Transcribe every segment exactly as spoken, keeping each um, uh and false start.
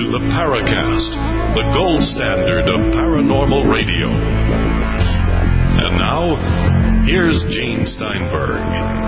the Paracast, the gold standard of paranormal radio. And now, here's Gene Steinberg.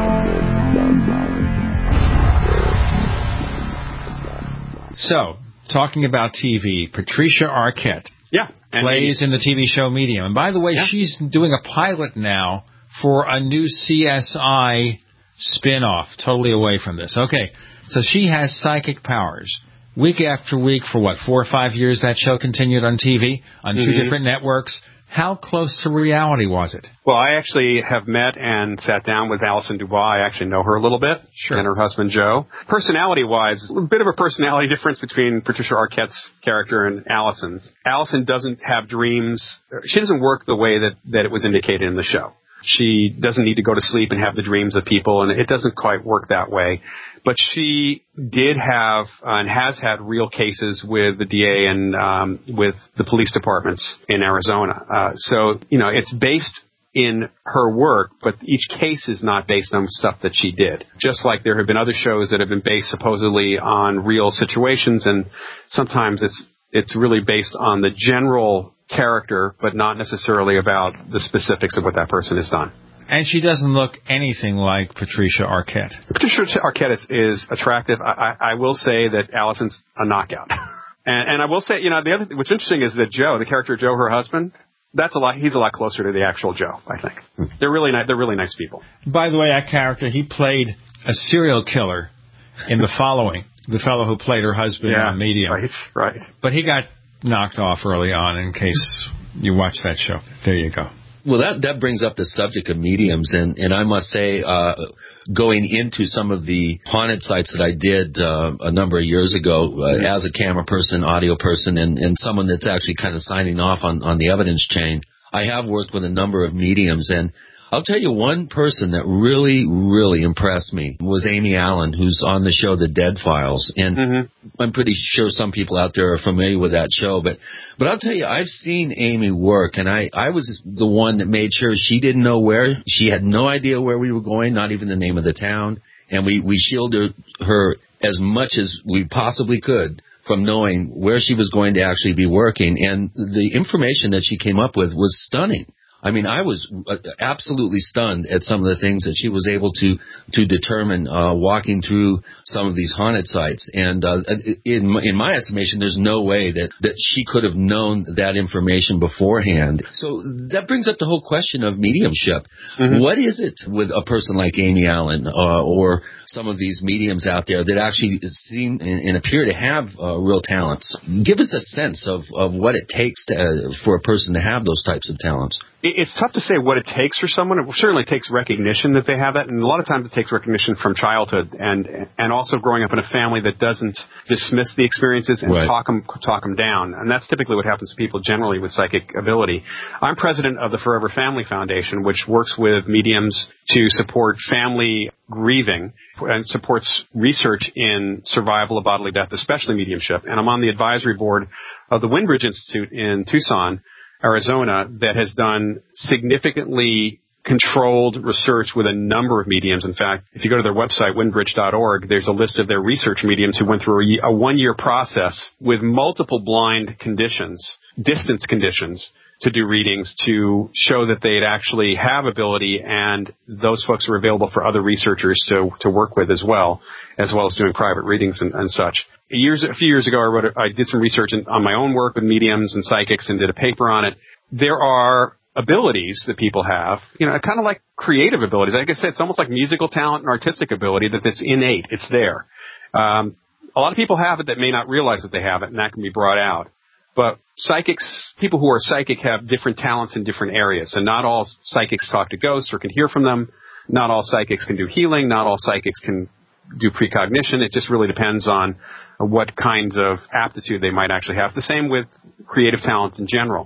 So, talking about T V, Patricia Arquette yeah, plays in the T V show Medium. And by the way, yeah. she's doing a pilot now for a new C S I spin-off, totally away from this. Okay, so she has psychic powers. Week after week for, what, four or five years that show continued on T V, on two mm-hmm. different networks. How close to reality was it? Well, I actually have met and sat down with Alison Dubois. I actually know her a little bit, sure. and her husband, Joe. Personality-wise, a bit of a personality difference between Patricia Arquette's character and Alison's. Alison doesn't have dreams. She doesn't work the way that, that it was indicated in the show. She doesn't need to go to sleep and have the dreams of people, and it doesn't quite work that way. But she did have uh, and has had real cases with the D A and um, with the police departments in Arizona. Uh, so, you know, it's based in her work, but each case is not based on stuff that she did. Just like there have been other shows that have been based supposedly on real situations, and sometimes it's it's really based on the general character, but not necessarily about the specifics of what that person has done. And she doesn't look anything like Patricia Arquette. Patricia Arquette is, is attractive. I, I, I will say that Alison's a knockout. and, and I will say, you know, the other thing, what's interesting is that Joe, the character of Joe, her husband, that's a lot. He's a lot closer to the actual Joe, I think. They're really nice. They're really nice people. By the way, that character, he played a serial killer in The Following, the fellow who played her husband yeah, on Medium. Right, right. But he got knocked off early on, in case you watch that show. There you go. Well, that, that brings up the subject of mediums, and, and I must say, uh, going into some of the haunted sites that I did uh, a number of years ago uh, mm-hmm. as a camera person, audio person, and, and someone that's actually kind of signing off on, on the evidence chain, I have worked with a number of mediums, and I'll tell you one person that really, really impressed me was Amy Allen, who's on the show The Dead Files. And mm-hmm. I'm pretty sure some people out there are familiar with that show. But but I'll tell you, I've seen Amy work, and I, I was the one that made sure she didn't know where. She had no idea where we were going, not even the name of the town. And we, we shielded her as much as we possibly could from knowing where she was going to actually be working. And the information that she came up with was stunning. I mean, I was absolutely stunned at some of the things that she was able to to determine uh, walking through some of these haunted sites. And uh, in, in my estimation, there's no way that, that she could have known that information beforehand. So that brings up the whole question of mediumship. Mm-hmm. What is it with a person like Amy Allen uh, or some of these mediums out there that actually seem and, and appear to have uh, real talents? Give us a sense of, of what it takes to, uh, for a person to have those types of talents. It's tough to say what it takes for someone. It certainly takes recognition that they have that, and a lot of times it takes recognition from childhood and and also growing up in a family that doesn't dismiss the experiences and right. talk them talk them down. And that's typically what happens to people generally with psychic ability. I'm president of the Forever Family Foundation, which works with mediums to support family grieving and supports research in survival of bodily death, especially mediumship. And I'm on the advisory board of the Windbridge Institute in Tucson, Arizona, that has done significantly controlled research with a number of mediums. In fact, if you go to their website, windbridge dot org, there's a list of their research mediums who went through a, a one-year process with multiple blind conditions, distance conditions, to do readings to show that they'd actually have ability, and those folks are available for other researchers to, to work with as well, as well as doing private readings and, and such. Years, a few years ago, I wrote, a, I did some research in, on my own work with mediums and psychics and did a paper on it. There are abilities that people have, you know, kind of like creative abilities. Like I said, it's almost like musical talent and artistic ability that it's innate. It's there. Um, a lot of people have it that may not realize that they have it, and that can be brought out. But psychics, people who are psychic have different talents in different areas, and not all psychics talk to ghosts or can hear from them. Not all psychics can do healing. Not all psychics can do precognition. It just really depends on what kinds of aptitude they might actually have. The same with creative talent in general.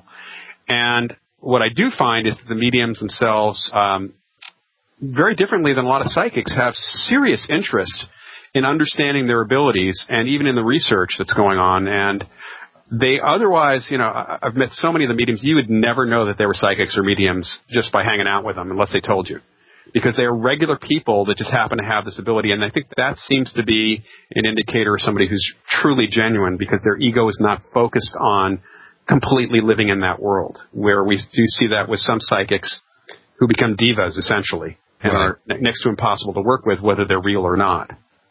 And what I do find is that the mediums themselves, um, very differently than a lot of psychics, have serious interest in understanding their abilities and even in the research that's going on. And they otherwise, you know, I've met so many of the mediums, you would never know that they were psychics or mediums just by hanging out with them unless they told you. because they are regular people that just happen to have this ability. And I think that seems to be an indicator of somebody who's truly genuine, because their ego is not focused on completely living in that world, where we do see that with some psychics who become divas, essentially, and right. are next to impossible to work with, whether they're real or not.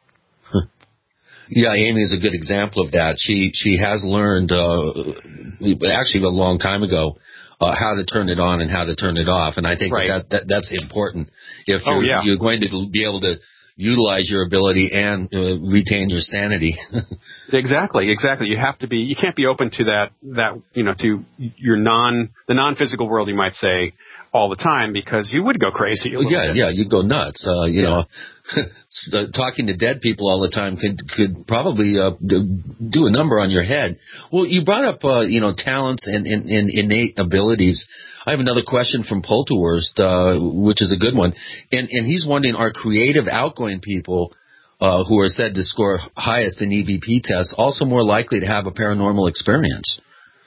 Yeah, Amy is a good example of that. She she has learned, uh, actually a long time ago, uh, how to turn it on and how to turn it off. And I think right. that, that that's important. If you're, oh, yeah. you're going to be able to utilize your ability and uh, retain your sanity. Exactly, exactly. You have to be. You can't be open to that. That you know, to your non the non-physical world, you might say, all the time, because you would go crazy. A yeah, bit. yeah, you'd go nuts. Uh, you yeah. know, talking to dead people all the time could could probably uh, do a number on your head. Well, you brought up uh, you know talents and, and, and innate abilities. I have another question from Polterwurst, uh, which is a good one, and and he's wondering: are creative, outgoing people uh, who are said to score highest in E V P tests also more likely to have a paranormal experience?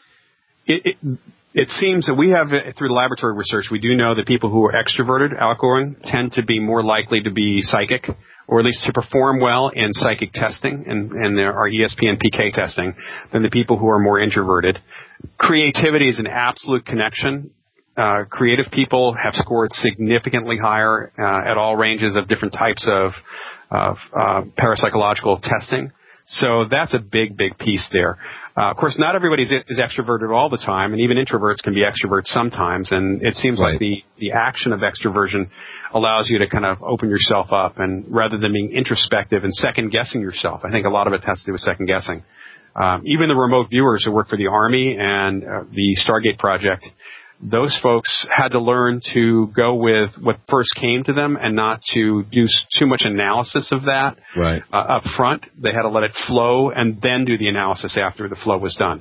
It, it, It seems that we have, through the laboratory research, we do know that people who are extroverted, outgoing, tend to be more likely to be psychic, or at least to perform well in psychic testing and, and our E S P and P K testing, than the people who are more introverted. Creativity is an absolute connection. Uh, creative people have scored significantly higher uh, at all ranges of different types of, of uh, parapsychological testing. So that's a big, big piece there. Uh, of course, not everybody is, is extroverted all the time, and even introverts can be extroverts sometimes. And it seems right. like the, the action of extroversion allows you to kind of open yourself up, and rather than being introspective and second-guessing yourself, I think a lot of it has to do with second-guessing. Um, even the remote viewers who work for the Army and uh, the Stargate Project, those folks had to learn to go with what first came to them and not to do too much analysis of that right. uh, up front. They had to let it flow and then do the analysis after the flow was done.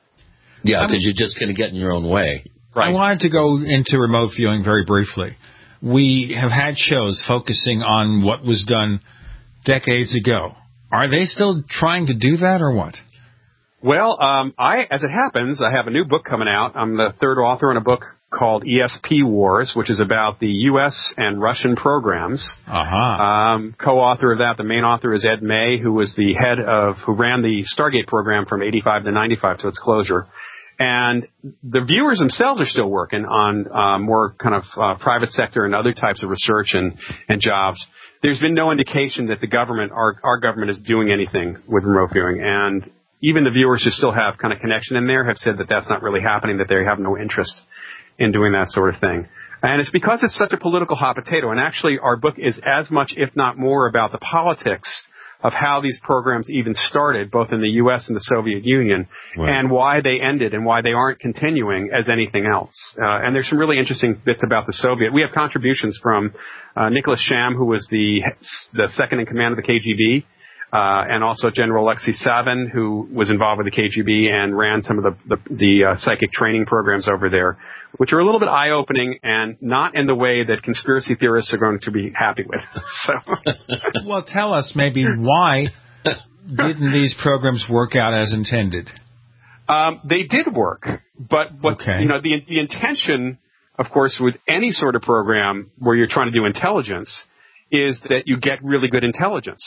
Yeah, because you're just going to get in your own way. Right. I wanted to go into remote viewing very briefly. We have had shows focusing on what was done decades ago. Are they still trying to do that or what? Well, um, I, as it happens, I have a new book coming out. I'm the third author in a book called E S P Wars, which is about the U S and Russian programs. Uh-huh. Um, co-author of that, the main author is Ed May, who was the head of, who ran the Stargate program from eighty-five to ninety-five to its closure. And the viewers themselves are still working on uh, more kind of uh, private sector and other types of research and, and jobs. There's been no indication that the government, our, our government, is doing anything with remote viewing. And even the viewers who still have kind of connection in there have said that that's not really happening, that they have no interest in doing that sort of thing. And it's because it's such a political hot potato. And actually, our book is as much, if not more, about the politics of how these programs even started, both in the U S and the Soviet Union, right. and why they ended and why they aren't continuing as anything else. Uh, and there's some really interesting bits about the Soviet. We have contributions from uh, Nicholas Sham, who was the the second in command of the K G B, uh, and also General Alexei Savin, who was involved with the K G B and ran some of the the, the uh, psychic training programs over there, which are a little bit eye-opening and not in the way that conspiracy theorists are going to be happy with. So, well, tell us maybe why didn't these programs work out as intended? Um, they did work, but what okay. you know, the the intention, of course, with any sort of program where you're trying to do intelligence, is that you get really good intelligence,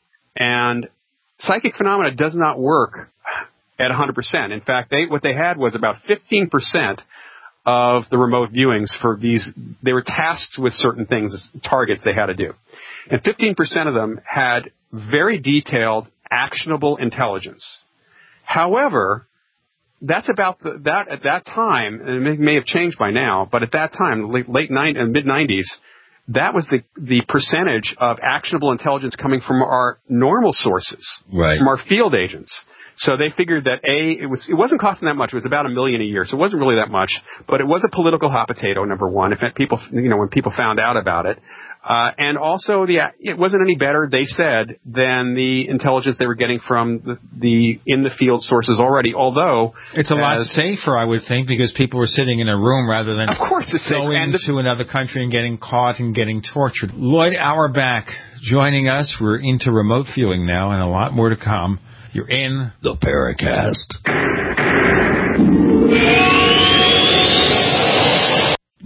and psychic phenomena does not work at one hundred percent. In fact, they what they had was about fifteen percent of the remote viewings for these. They were tasked with certain things, targets they had to do. And fifteen percent of them had very detailed, actionable intelligence. However, that's about the, that at that time, and it may have changed by now, but at that time, late, late nine, and mid nineties, that was the, the percentage of actionable intelligence coming from our normal sources, right. from our field agents. So they figured that A, it was, it wasn't costing that much. It was about a million a year. So it wasn't really that much, but it was a political hot potato, number one, if people, you know, when people found out about it. Uh, and also the, it wasn't any better, they said, than the intelligence they were getting from the, the in the field sources already, although. It's a lot safer, I would think, because people were sitting in a room rather than of course it's going and to another country and getting caught and getting tortured. Lloyd Auerbach joining us. We're into remote viewing now and a lot more to come. You're in the Paracast.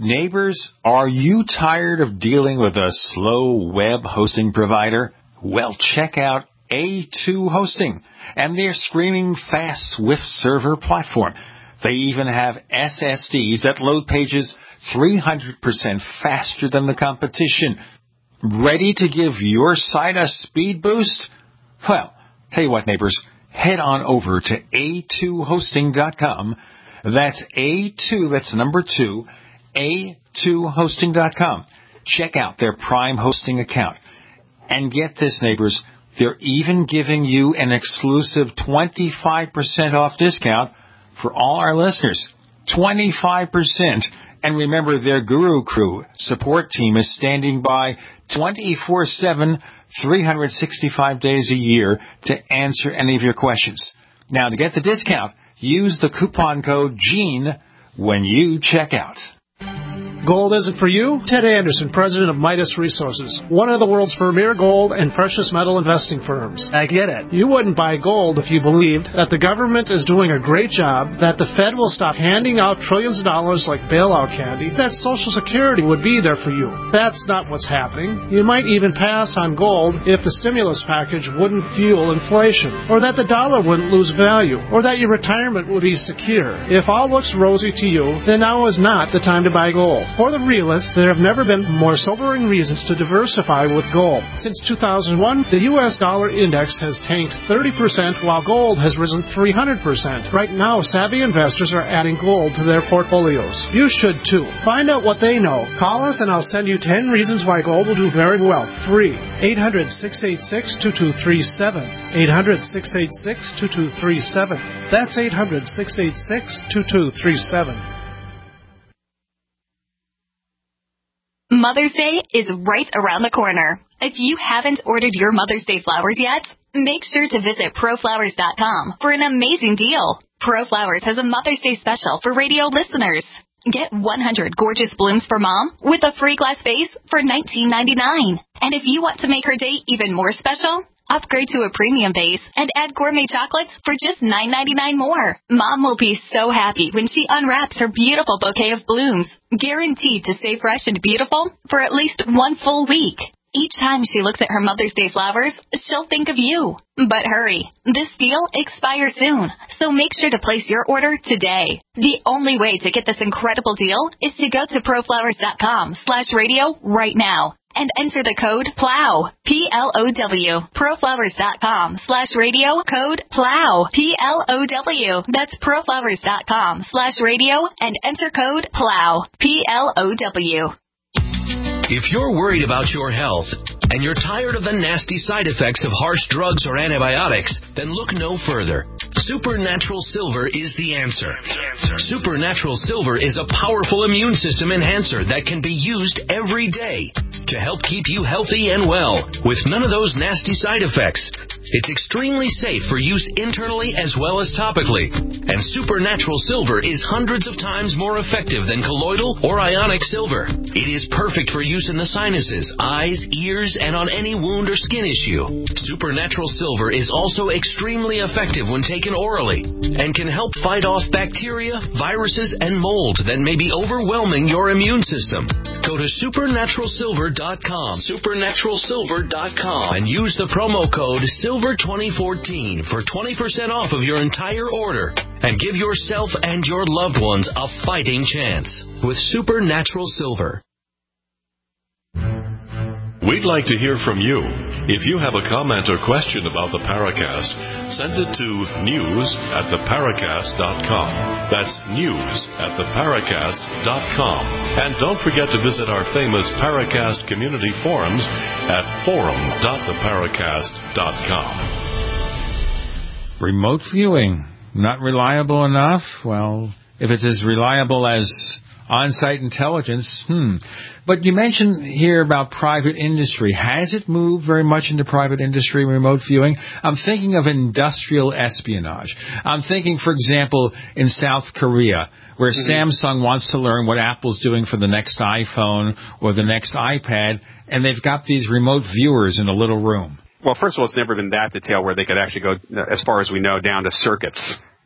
Neighbors, are you tired of dealing with a slow web hosting provider? Well, check out A two Hosting and their screaming fast Swift server platform. They even have S S Ds that load pages three hundred percent faster than the competition. Ready to give your site a speed boost? Well, tell you what, neighbors, head on over to A two hosting dot com. That's A two, that's number two, A two hosting dot com. Check out their Prime Hosting account. And get this, neighbors, they're even giving you an exclusive twenty-five percent off discount for all our listeners. twenty-five percent. And remember, their Guru Crew support team is standing by twenty-four seven, three hundred sixty-five days a year to answer any of your questions. Now, to get the discount, use the coupon code GENE when you check out. Gold isn't for you? Ted Anderson, president of Midas Resources, one of the world's premier gold and precious metal investing firms. I get it. You wouldn't buy gold if you believed that the government is doing a great job, that the Fed will stop handing out trillions of dollars like bailout candy, that Social Security would be there for you. That's not what's happening. You might even pass on gold if the stimulus package wouldn't fuel inflation, or that the dollar wouldn't lose value, or that your retirement would be secure. If all looks rosy to you, then now is not the time to buy gold. For the realists, there have never been more sobering reasons to diversify with gold. Since two thousand one, the U S dollar index has tanked thirty percent while gold has risen three hundred percent. Right now, savvy investors are adding gold to their portfolios. You should too. Find out what they know. Call us and I'll send you ten reasons why gold will do very well. Free. eight hundred, six eight six, two two three seven. eight hundred, six eight six, two two three seven. That's eight hundred, six eight six, two two three seven. Mother's Day is right around the corner. If you haven't ordered your Mother's Day flowers yet, make sure to visit pro flowers dot com for an amazing deal. ProFlowers has a Mother's Day special for radio listeners. Get one hundred gorgeous blooms for Mom with a free glass vase for nineteen ninety-nine. And if you want to make her day even more special, upgrade to a premium vase and add gourmet chocolates for just nine ninety-nine more. Mom will be so happy when she unwraps her beautiful bouquet of blooms, guaranteed to stay fresh and beautiful for at least one full week. Each time she looks at her Mother's Day flowers, she'll think of you. But hurry, this deal expires soon, so make sure to place your order today. The only way to get this incredible deal is to go to pro flowers dot com slash radio right now and enter the code PLOW, P L O W, pro flowers dot com slash radio, code PLOW, P L O W. That's pro flowers dot com slash radio and enter code PLOW, P L O W. If you're worried about your health and you're tired of the nasty side effects of harsh drugs or antibiotics, then look no further. Supernatural Silver is the answer. Supernatural Silver is a powerful immune system enhancer that can be used every day to help keep you healthy and well with none of those nasty side effects. It's extremely safe for use internally as well as topically. And Supernatural Silver is hundreds of times more effective than colloidal or ionic silver. It is perfect for use in the sinuses, eyes, ears, and on any wound or skin issue. Supernatural Silver is also extremely effective when taken orally and can help fight off bacteria, viruses, and mold that may be overwhelming your immune system. Go to supernatural silver dot com, supernatural silver dot com, and use the promo code silver twenty fourteen for twenty percent off of your entire order and give yourself and your loved ones a fighting chance with Supernatural Silver. We'd like to hear from you. If you have a comment or question about the Paracast, send it to news at the paracast dot com. That's news at the paracast dot com. And don't forget to visit our famous Paracast community forums at forum dot the paracast dot com. Remote viewing, not reliable enough? Well, if it's as reliable as on-site intelligence, hmm. But you mentioned here about private industry. Has it moved very much into private industry, remote viewing? I'm thinking of industrial espionage. I'm thinking, for example, in South Korea, where mm-hmm. Samsung wants to learn what Apple's doing for the next iPhone or the next iPad, and they've got these remote viewers in a little room. Well, first of all, it's never been that detailed where they could actually go, as far as we know, down to circuits.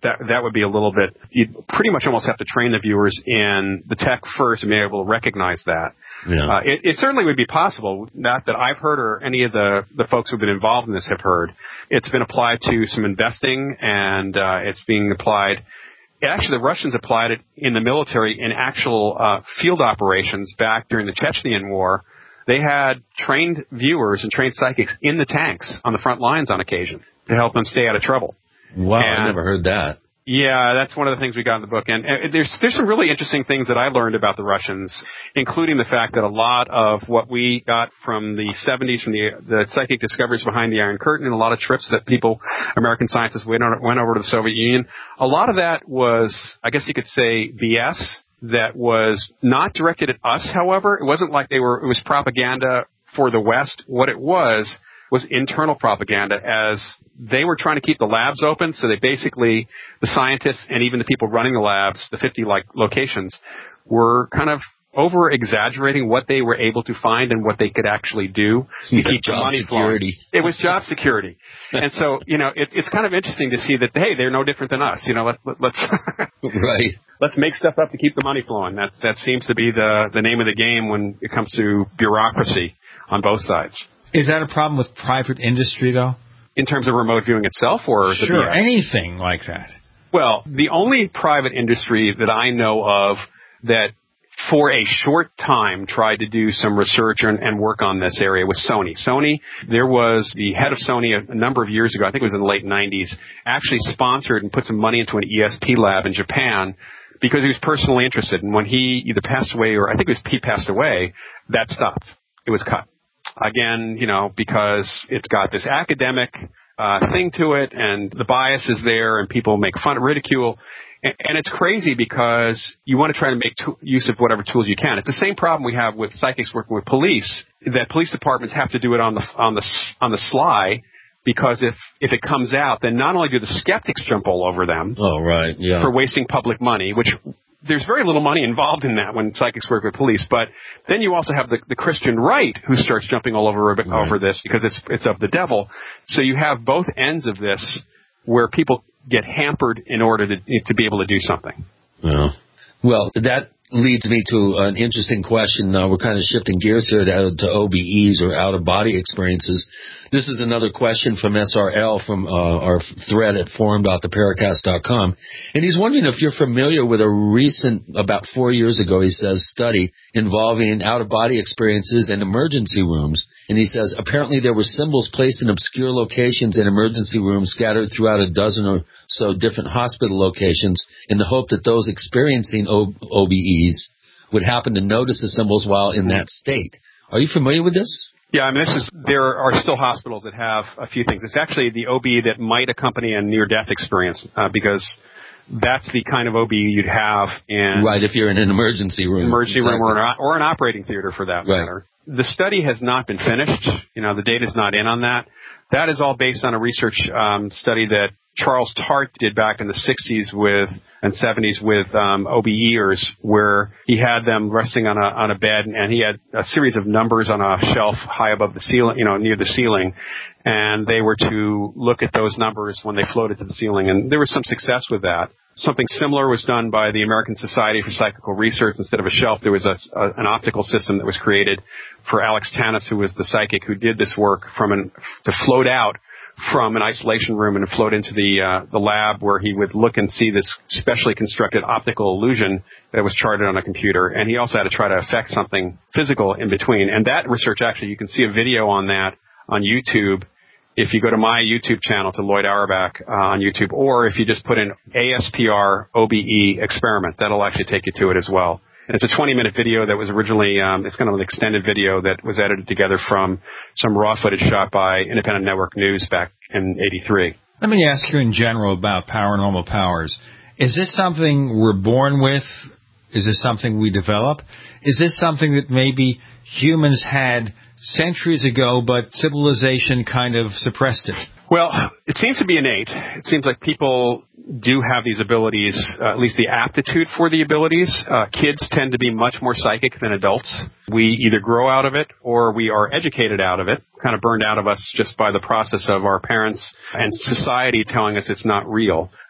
that that would be a little bit, you'd pretty much almost have to train the viewers in the tech first and be able to recognize that. Yeah. Uh, it, it certainly would be possible, not that I've heard or any of the, the folks who've been involved in this have heard. It's been applied to some investing, and uh, it's being applied. Actually, the Russians applied it in the military in actual uh, field operations back during the Chechenian War. They had trained viewers and trained psychics in the tanks on the front lines on occasion to help them stay out of trouble. Wow, and, I never heard that. Yeah, that's one of the things we got in the book. And, and there's there's some really interesting things that I learned about the Russians, including the fact that a lot of what we got from the seventies, from the the psychic discoveries behind the Iron Curtain, and a lot of trips that people, American scientists, went, on, went over to the Soviet Union, a lot of that was, I guess you could say, B S that was not directed at us, however. It wasn't like they were, it was propaganda for the West. What it was was internal propaganda, as they were trying to keep the labs open. So they basically, the scientists and even the people running the labs, the fifty like locations, were kind of over exaggerating what they were able to find and what they could actually do to yeah, keep the money security. flowing. It was job security. And so, you know, it, it's kind of interesting to see that, hey, they're no different than us. You know, let, let, let's right. let's make stuff up to keep the money flowing. That that seems to be the the name of the game when it comes to bureaucracy on both sides. Is that a problem with private industry, though? In terms of remote viewing itself, or sure, the B S? Anything like that? Well, the only private industry that I know of that for a short time tried to do some research and, and work on this area was Sony. Sony, there was the head of Sony a, a number of years ago, I think it was in the late nineties, actually sponsored and put some money into an E S P lab in Japan because he was personally interested. And when he either passed away or I think it was he passed away, that stopped. It was cut. Again, you know, because it's got this academic uh, thing to it, and the bias is there, and people make fun, ridicule, and, and it's crazy because you want to try to make to- use of whatever tools you can. It's the same problem we have with psychics working with police, that police departments have to do it on the on the on the sly, because if if it comes out, then not only do the skeptics jump all over them, oh right, yeah, for wasting public money, which there's very little money involved in that when psychics work with police. But then you also have the, the Christian right who starts jumping all over right. over this because it's it's of the devil. So you have both ends of this where people get hampered in order to to be able to do something. Yeah. Well, that leads me to an interesting question. Uh, we're kind of shifting gears here to, to O B Es, or out-of-body experiences. This is another question from S R L from uh, our thread at forum dot the paracast dot com. And he's wondering if you're familiar with a recent, about four years ago, he says, study involving out-of-body experiences in emergency rooms. And he says, apparently there were symbols placed in obscure locations in emergency rooms scattered throughout a dozen or so different hospital locations in the hope that those experiencing O B Es would happen to notice the symbols while in that state. Are you familiar with this? Yeah, I mean, this is, there are still hospitals that have a few things. It's actually the O B that might accompany a near-death experience, uh, because that's the kind of O B you'd have in... Right, if you're in an emergency room. Emergency exactly. room or an, or an operating theater, for that right. matter. The study has not been finished. You know, the data's not in on that. That is all based on a research um, study that Charles Tart did back in the sixties with and seventies with um, OBEers, where he had them resting on a on a bed, and he had a series of numbers on a shelf high above the ceiling, you know, near the ceiling, and they were to look at those numbers when they floated to the ceiling, and there was some success with that. Something similar was done by the American Society for Psychical Research. Instead of a shelf, there was a, a, an optical system that was created for Alex Tanis, who was the psychic who did this work, from an, to float out from an isolation room and float into the uh, the lab, where he would look and see this specially constructed optical illusion that was charted on a computer. And he also had to try to affect something physical in between. And that research, actually, you can see a video on that on YouTube. If you go to my YouTube channel, to Lloyd Auerbach uh, on YouTube, or if you just put in A S P R O B E experiment, that'll actually take you to it as well. And it's a twenty-minute video that was originally, um, it's kind of an extended video that was edited together from some raw footage shot by Independent Network News back in eighty-three. Let me ask you in general about paranormal powers. Is this something we're born with? Is this something we develop? Is this something that maybe humans had centuries ago, but civilization kind of suppressed it? Well, it seems to be innate. It seems like people do have these abilities, uh, at least the aptitude for the abilities. Uh, kids tend to be much more psychic than adults. We either grow out of it or we are educated out of it, kind of burned out of us just by the process of our parents and society telling us it's not real.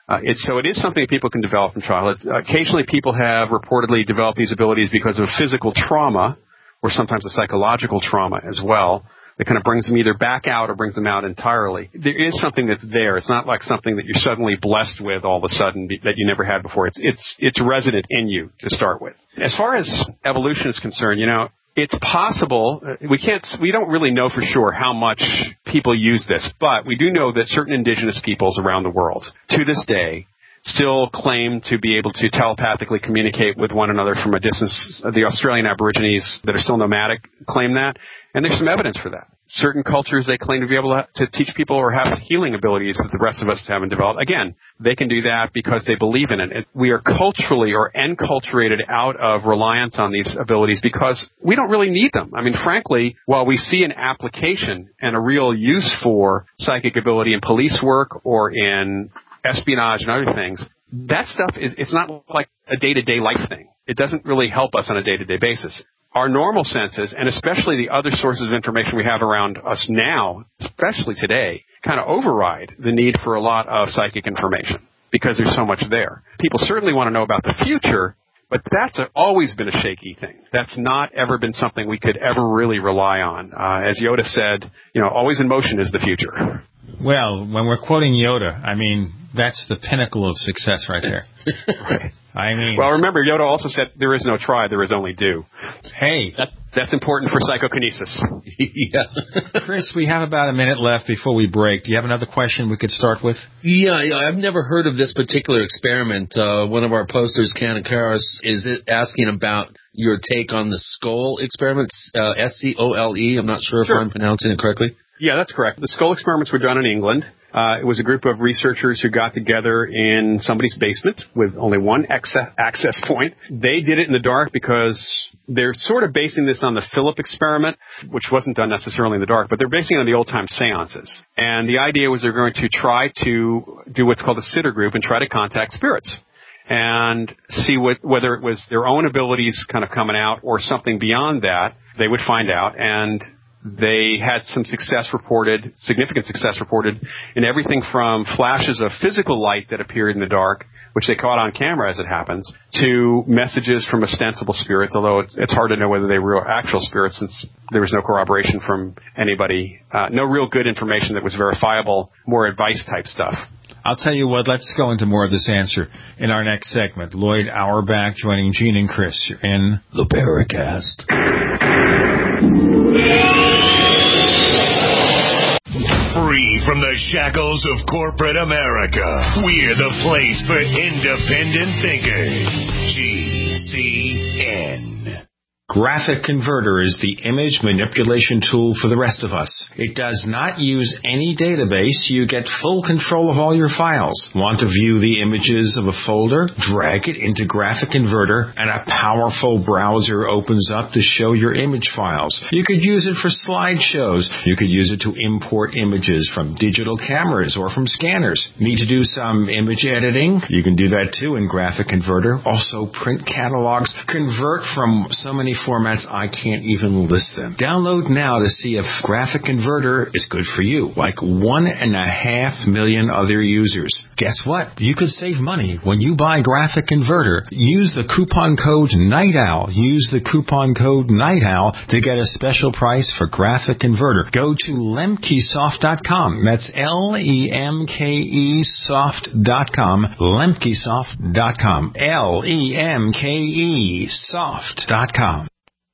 Uh, it's, so it is something that people can develop from childhood. Uh, occasionally people have reportedly developed these abilities because of physical trauma or sometimes a psychological trauma as well. That kind of brings them either back out or brings them out entirely. There is something that's there. It's not like something that you're suddenly blessed with all of a sudden that you never had before. It's, it's, it's resident in you to start with. As far as evolution is concerned, you know, it's possible, we can't, we don't really know for sure how much people use this, but we do know that certain indigenous peoples around the world, to this day, still claim to be able to telepathically communicate with one another from a distance. The Australian Aborigines that are still nomadic claim that, and there's some evidence for that. Certain cultures, they claim to be able to, to teach people or have healing abilities that the rest of us haven't developed. Again, they can do that because they believe in it. it. We are culturally or enculturated out of reliance on these abilities because we don't really need them. I mean, frankly, while we see an application and a real use for psychic ability in police work or in espionage and other things, that stuff is, it's not like a day-to-day life thing. It doesn't really help us on a day-to-day basis. Our normal senses, and especially the other sources of information we have around us now, especially today, kind of override the need for a lot of psychic information because there's so much there. People certainly want to know about the future, but that's a, always been a shaky thing. That's not ever been something we could ever really rely on. Uh, as Yoda said, you know, always in motion is the future. Well, when we're quoting Yoda, I mean, that's the pinnacle of success right there. Right. I mean, well, remember, Yoda also said, there is no try, there is only do. Hey. That, that's important for psychokinesis. Yeah. Chris, we have about a minute left before we break. Do you have another question we could start with? Yeah, yeah I've never heard of this particular experiment. Uh, one of our posters, Kanakaris, is it asking about your take on the Scole experiment, uh, S C O L E. I'm not sure, sure if I'm pronouncing it correctly. Yeah, that's correct. The Scole experiments were done in England. Uh, it was a group of researchers who got together in somebody's basement with only one access, access point. They did it in the dark because they're sort of basing this on the Philip experiment, which wasn't done necessarily in the dark, but they're basing it on the old-time seances. And the idea was they're going to try to do what's called a sitter group and try to contact spirits and see what, whether it was their own abilities kind of coming out or something beyond that. They would find out, and they had some success reported, significant success reported, in everything from flashes of physical light that appeared in the dark, which they caught on camera as it happens, to messages from ostensible spirits, although it's, it's hard to know whether they were actual spirits since there was no corroboration from anybody, uh, no real good information that was verifiable, more advice-type stuff. I'll tell you what, let's go into more of this answer in our next segment. Lloyd Auerbach joining Gene and Chris. You're in the Paracast. Free from the shackles of corporate America, we're the place for independent thinkers. G C N. Graphic Converter is the image manipulation tool for the rest of us. It does not use any database. You get full control of all your files. Want to view the images of a folder? Drag it into Graphic Converter and a powerful browser opens up to show your image files. You could use it for slideshows. You could use it to import images from digital cameras or from scanners. Need to do some image editing? You can do that too in Graphic Converter. Also print catalogs. Convert from so many formats I can't even list them. Download now to see if Graphic Converter is good for you, like one and a half million other users. Guess what? You could save money when you buy Graphic Converter. Use the coupon code NIGHTOWL. Use the coupon code NIGHTOWL to get a special price for Graphic Converter. Go to lemkesoft dot com. That's L E M K E soft dot com. lemkesoft dot com. L E M K E soft dot com.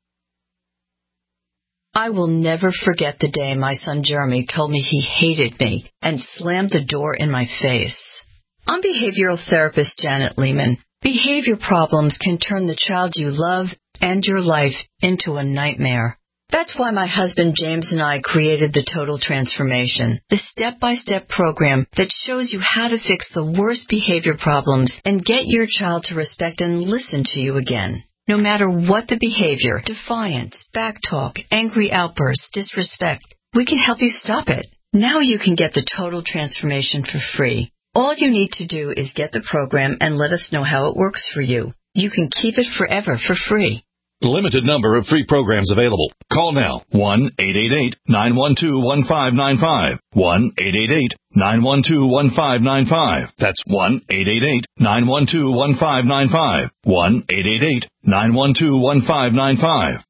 I will never forget the day my son Jeremy told me he hated me and slammed the door in my face. I'm behavioral therapist Janet Lehman. Behavior problems can turn the child you love and your life into a nightmare. That's why my husband James and I created the Total Transformation, the step-by-step program that shows you how to fix the worst behavior problems and get your child to respect and listen to you again. No matter what the behavior, defiance, backtalk, angry outbursts, disrespect, we can help you stop it. Now you can get the Total Transformation for free. All you need to do is get the program and let us know how it works for you. You can keep it forever for free. Limited number of free programs available. Call now. one eight eight eight, nine one two, one five nine five. one eight eight eight, nine one two, one five nine five. That's one eight eight eight, nine one two, one five nine five. one eight eight eight, nine one two, one five nine five.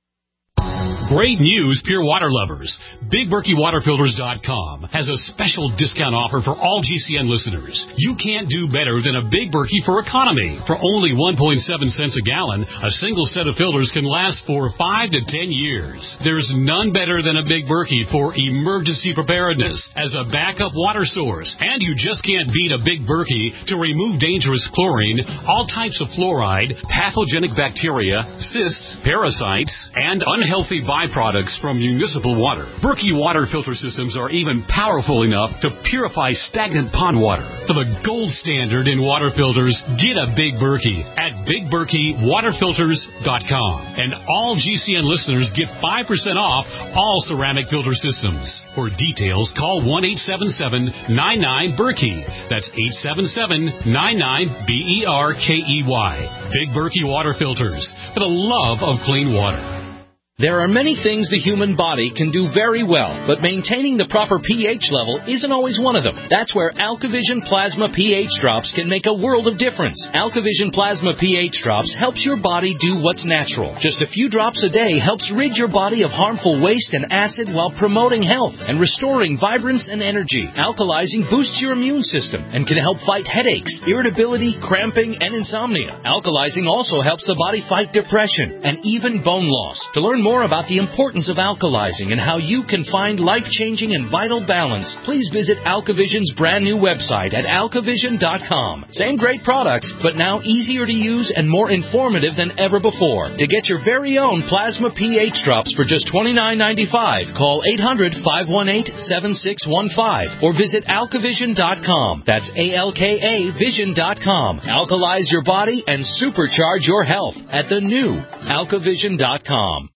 Great news, pure water lovers. Big Berkey Water Filters dot com has a special discount offer for all G C N listeners. You can't do better than a Big Berkey for economy. For only one point seven cents a gallon, a single set of filters can last for five to ten years. There's none better than a Big Berkey for emergency preparedness as a backup water source. And you just can't beat a Big Berkey to remove dangerous chlorine, all types of fluoride, pathogenic bacteria, cysts, parasites, and unhealthy byproducts from municipal water. Berkey water filter systems are even powerful enough to purify stagnant pond water. For the gold standard in water filters, get a Big Berkey at Big Berkey Water Filters dot com. And all G C N listeners get five percent off all ceramic filter systems. For details, call one eight seven seven, nine nine, Berkey. That's eight seven seven, nine nine, B E R K E Y. Big Berkey Water Filters, for the love of clean water. There are many things the human body can do very well, but maintaining the proper pH level isn't always one of them. That's where AlkaVision Plasma pH Drops can make a world of difference. AlkaVision Plasma pH Drops helps your body do what's natural. Just a few drops a day helps rid your body of harmful waste and acid while promoting health and restoring vibrance and energy. Alkalizing boosts your immune system and can help fight headaches, irritability, cramping, and insomnia. Alkalizing also helps the body fight depression and even bone loss. To learn more more about the importance of alkalizing and how you can find life-changing and vital balance, please visit AlkaVision's brand new website at Alka Vision dot com. Same great products, but now easier to use and more informative than ever before. To get your very own Plasma pH Drops for just twenty-nine ninety-five, call eight hundred, five one eight, seven six one five or visit Alka Vision dot com. That's A L K A Vision dot com. Alkalize your body and supercharge your health at the new Alka Vision dot com.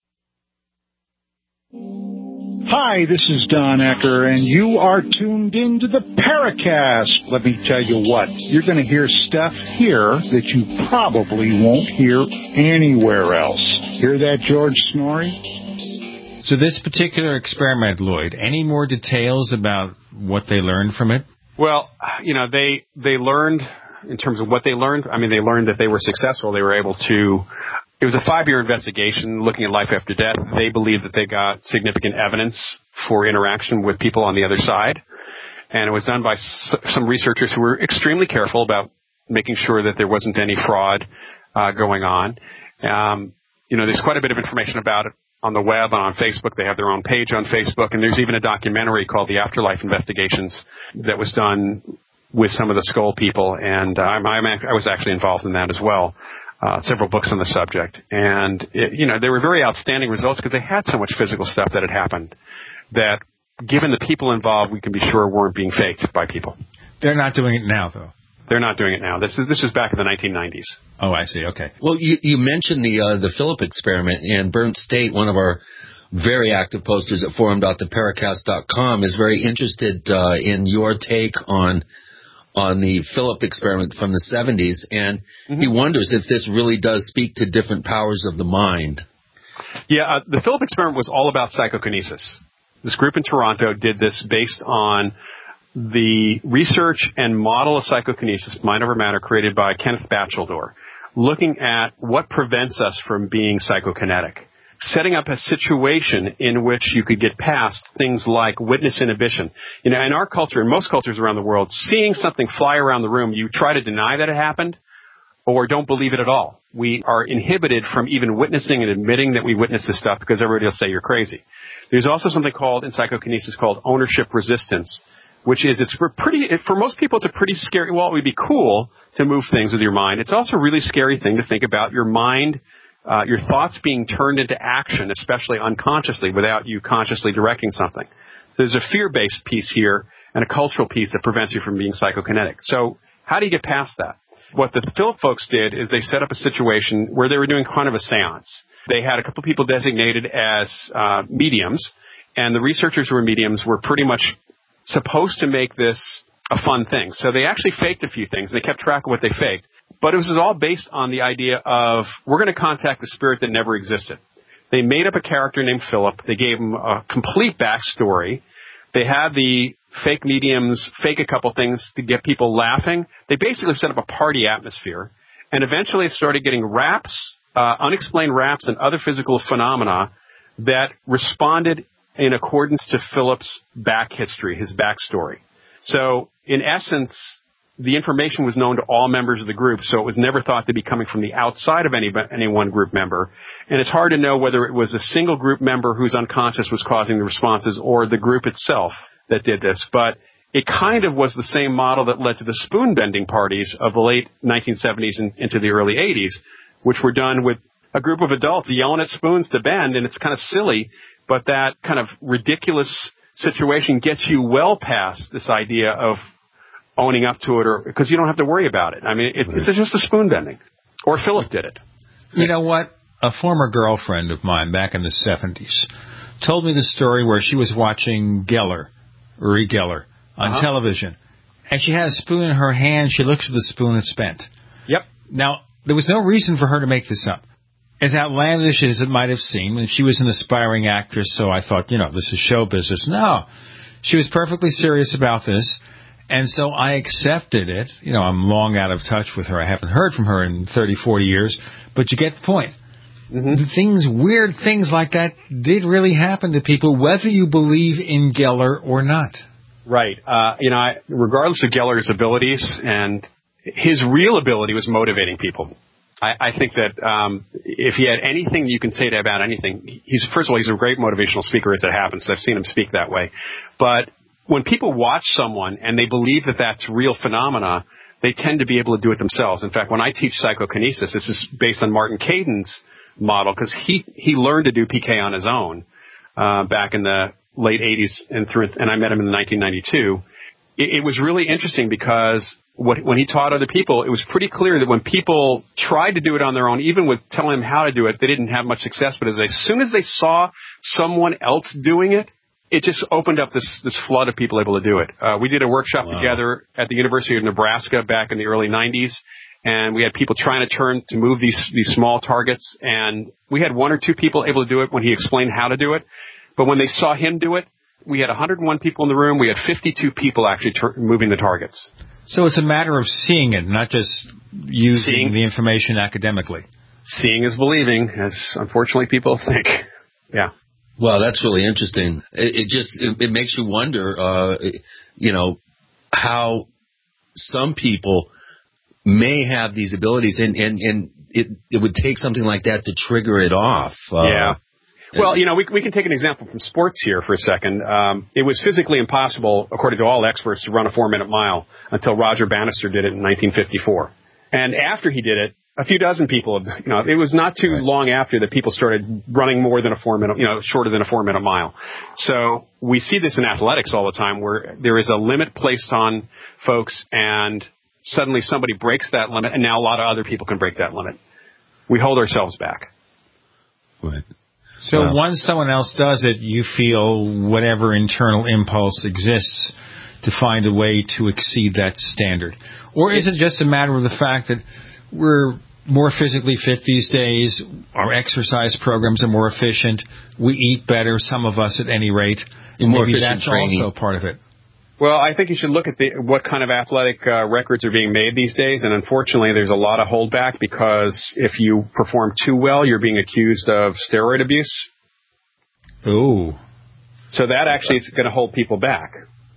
Hi, this is Don Ecker, and you are tuned into the Paracast. Let me tell you what, you're going to hear stuff here that you probably won't hear anywhere else. Hear that, George Snorri? So this particular experiment, Lloyd, any more details about what they learned from it? Well, you know, they they learned, in terms of what they learned, I mean, they learned that they were successful. They were able to... It was a five-year investigation looking at life after death. They believed that they got significant evidence for interaction with people on the other side. And it was done by s- some researchers who were extremely careful about making sure that there wasn't any fraud uh, going on. Um, you know, there's quite a bit of information about it on the web and on Facebook. They have their own page on Facebook. And there's even a documentary called The Afterlife Investigations that was done with some of the Skoll people. And uh, I'm, I'm, I was actually involved in that as well. Uh, several books on the subject. And, it, you know, they were very outstanding results because they had so much physical stuff that had happened that, given the people involved, we can be sure weren't being faked by people. They're not doing it now, though. They're not doing it now. This is this was back in the nineteen nineties. Oh, I see. Okay. Well, you, you mentioned the uh, the Philip experiment, and Bernd State, one of our very active posters at forum dot the paracast dot com, is very interested uh, in your take on on the Philip experiment from the seventies, and mm-hmm. he wonders if this really does speak to different powers of the mind. Yeah, uh, the Philip experiment was all about psychokinesis. This group in Toronto did this based on the research and model of psychokinesis, mind over matter, created by Kenneth Batcheldor, looking at what prevents us from being psychokinetic. Setting up a situation in which you could get past things like witness inhibition. You know, in our culture, in most cultures around the world, seeing something fly around the room, you try to deny that it happened or don't believe it at all. We are inhibited from even witnessing and admitting that we witnessed this stuff because everybody will say you're crazy. There's also something called, in psychokinesis, called ownership resistance, which is, it's for pretty, for most people, it's a pretty scary, well, it would be cool to move things with your mind. It's also a really scary thing to think about your mind, Uh, your thoughts being turned into action, especially unconsciously, without you consciously directing something. So there's a fear-based piece here and a cultural piece that prevents you from being psychokinetic. So how do you get past that? What the Philip folks did is they set up a situation where they were doing kind of a seance. They had a couple of people designated as uh, mediums, and the researchers who were mediums were pretty much supposed to make this a fun thing. So they actually faked a few things. They kept track of what they faked. But it was all based on the idea of, we're going to contact the spirit that never existed. They made up a character named Philip. They gave him a complete backstory. They had the fake mediums fake a couple things to get people laughing. They basically set up a party atmosphere. And eventually it started getting raps, uh, unexplained raps and other physical phenomena that responded in accordance to Philip's back history, his backstory. So, in essence, the information was known to all members of the group, so it was never thought to be coming from the outside of any, any one group member. And it's hard to know whether it was a single group member whose unconscious was causing the responses or the group itself that did this. But it kind of was the same model that led to the spoon-bending parties of the late nineteen seventies and into the early eighties, which were done with a group of adults yelling at spoons to bend, and it's kind of silly, but that kind of ridiculous situation gets you well past this idea of owning up to it, or because you don't have to worry about it. I mean, it, it's just a spoon bending. Or Philip did it. You know what? A former girlfriend of mine back in the seventies told me the story where she was watching Geller, Uri Geller, on uh-huh. television, and she had a spoon in her hand. She looks at the spoon, it's bent. Yep. Now, there was no reason for her to make this up. As outlandish as it might have seemed, and she was an aspiring actress, so I thought, you know, this is show business. No. She was perfectly serious about this, and so I accepted it. You know, I'm long out of touch with her. I haven't heard from her in thirty, forty years, but you get the point. Mm-hmm. Things, weird things like that did really happen to people, whether you believe in Geller or not. Right. Uh, you know, I, regardless of Geller's abilities, and his real ability was motivating people. I, I think that um, if he had anything you can say to about anything, he's first of all, he's a great motivational speaker as it happens. I've seen him speak that way. But when people watch someone and they believe that that's real phenomena, they tend to be able to do it themselves. In fact, when I teach psychokinesis, this is based on Martin Caden's model, because he, he learned to do P K on his own uh, back in the late eighties, and through, and I met him in nineteen ninety-two. It, it was really interesting because What, when he taught other people, it was pretty clear that when people tried to do it on their own, even with telling them how to do it, they didn't have much success. But as, they, as soon as they saw someone else doing it, it just opened up this, this flood of people able to do it. Uh, we did a workshop wow. together at the University of Nebraska back in the early nineties, and we had people trying to turn to move these, these small targets. And we had one or two people able to do it when he explained how to do it. But when they saw him do it, we had one hundred one people in the room. We had fifty-two people actually tur- moving the targets. So it's a matter of seeing it, not just using seeing, the information academically. Seeing is believing, as unfortunately people think. Yeah. Well, that's really interesting. It, it just it, it makes you wonder, uh, you know, how some people may have these abilities, and, and, and it, it would take something like that to trigger it off. Uh, yeah. Well, you know, we, we can take an example from sports here for a second. Um, it was physically impossible, according to all experts, to run a four-minute mile until Roger Bannister did it in nineteen fifty-four. And after he did it, a few dozen people, you know, it was not too right. long after that people started running more than a four-minute, you know, shorter than a four-minute mile. So we see this in athletics all the time, where there is a limit placed on folks, and suddenly somebody breaks that limit, and now a lot of other people can break that limit. We hold ourselves back. Right. So wow. once someone else does it, you feel whatever internal impulse exists to find a way to exceed that standard. Or is it just a matter of the fact that we're more physically fit these days, our exercise programs are more efficient, we eat better, some of us at any rate, and more maybe efficient that's training. also part of it? Well, I think you should look at the, what kind of athletic uh, records are being made these days, and unfortunately there's a lot of holdback because if you perform too well, you're being accused of steroid abuse. Ooh. So that actually is going to hold people back.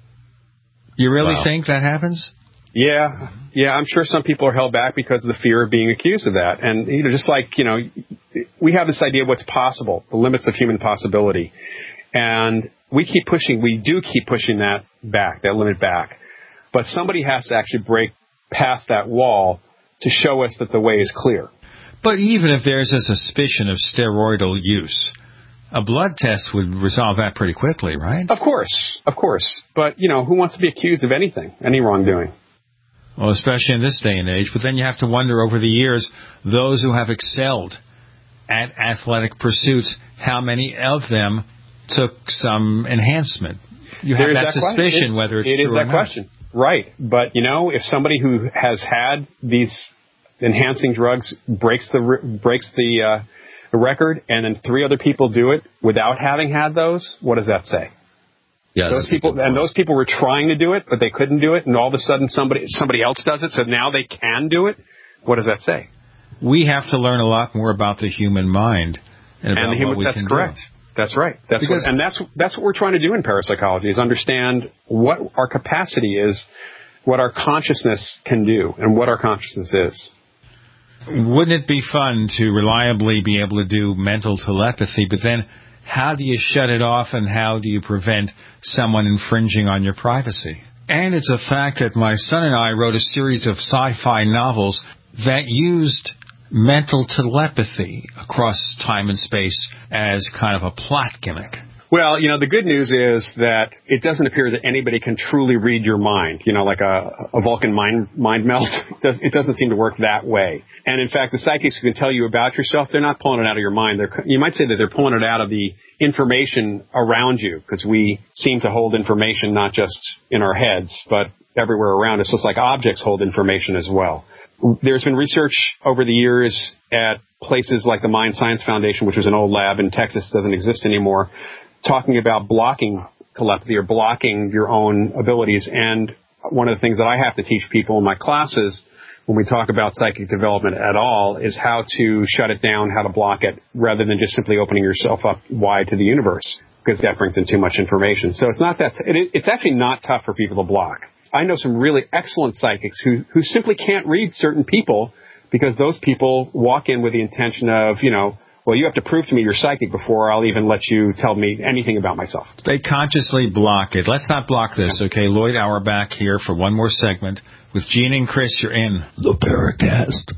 You really wow. think that happens? Yeah. Yeah, I'm sure some people are held back because of the fear of being accused of that. And, you know, just like, you know, we have this idea of what's possible, the limits of human possibility. And we keep pushing, we do keep pushing that back, that limit back. But somebody has to actually break past that wall to show us that the way is clear. But even if there's a suspicion of steroidal use, a blood test would resolve that pretty quickly, right? Of course, of course. But, you know, who wants to be accused of anything, any wrongdoing? Well, especially in this day and age. But then you have to wonder over the years, those who have excelled at athletic pursuits, how many of them took some enhancement? You have that, that suspicion, it, whether it's it true or not. It is that question. Right. But, you know, if somebody who has had these enhancing drugs breaks the breaks the, uh, the record, and then three other people do it without having had those, what does that say? Yeah, those people and those people were trying to do it, but they couldn't do it, and all of a sudden somebody somebody else does it, so now they can do it. What does that say? We have to learn a lot more about the human mind and about and the human, what we that's can correct. do. That's right. That's because, what, and that's that's what we're trying to do in parapsychology is understand what our capacity is, what our consciousness can do, and what our consciousness is. Wouldn't it be fun to reliably be able to do mental telepathy, but then how do you shut it off and how do you prevent someone infringing on your privacy? And it's a fact that my son and I wrote a series of sci-fi novels that used mental telepathy across time and space as kind of a plot gimmick. Well, you know, the good news is that it doesn't appear that anybody can truly read your mind, you know, like a, a Vulcan mind, mind melt. It, does, it doesn't seem to work that way. And in fact, the psychics who can tell you about yourself, they're not pulling it out of your mind. They're, you might say that they're pulling it out of the information around you, because we seem to hold information not just in our heads, but everywhere around us. Just like objects hold information as well. There's been research over the years at places like the Mind Science Foundation, which was an old lab in Texas, doesn't exist anymore, talking about blocking telepathy or blocking your own abilities. And one of the things that I have to teach people in my classes when we talk about psychic development at all is how to shut it down, how to block it, rather than just simply opening yourself up wide to the universe, because that brings in too much information. So it's not that, it, it's actually not tough for people to block. I know some really excellent psychics who, who simply can't read certain people because those people walk in with the intention of, you know, well, you have to prove to me you're psychic before I'll even let you tell me anything about myself. They consciously block it. Let's not block this, okay? Lloyd Auerbach here for one more segment. With Gene and Chris, you're in the Paracast.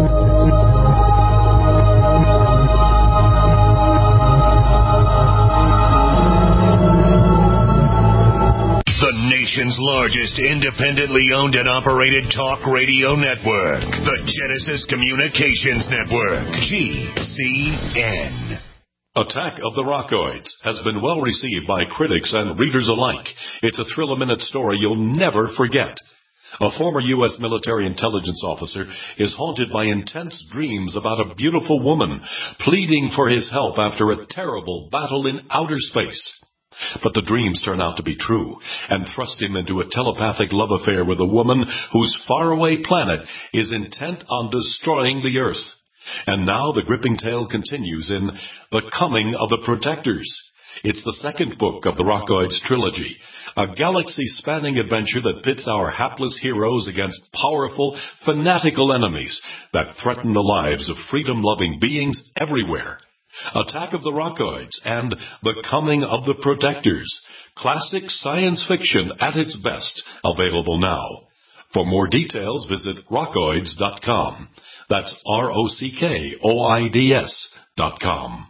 The nation's largest independently owned and operated talk radio network. The Genesis Communications Network. G C N. Attack of the Rockoids has been well received by critics and readers alike. It's a thrill-a-minute story you'll never forget. A former U S military intelligence officer is haunted by intense dreams about a beautiful woman pleading for his help after a terrible battle in outer space. But the dreams turn out to be true and thrust him into a telepathic love affair with a woman whose faraway planet is intent on destroying the Earth. And now the gripping tale continues in The Coming of the Protectors. It's the second book of the Rockoids trilogy, a galaxy-spanning adventure that pits our hapless heroes against powerful, fanatical enemies that threaten the lives of freedom-loving beings everywhere. Attack of the Rockoids and The Coming of the Protectors. Classic science fiction at its best. Available now. For more details, visit rockoids dot com. That's R O C K O I D S dot com.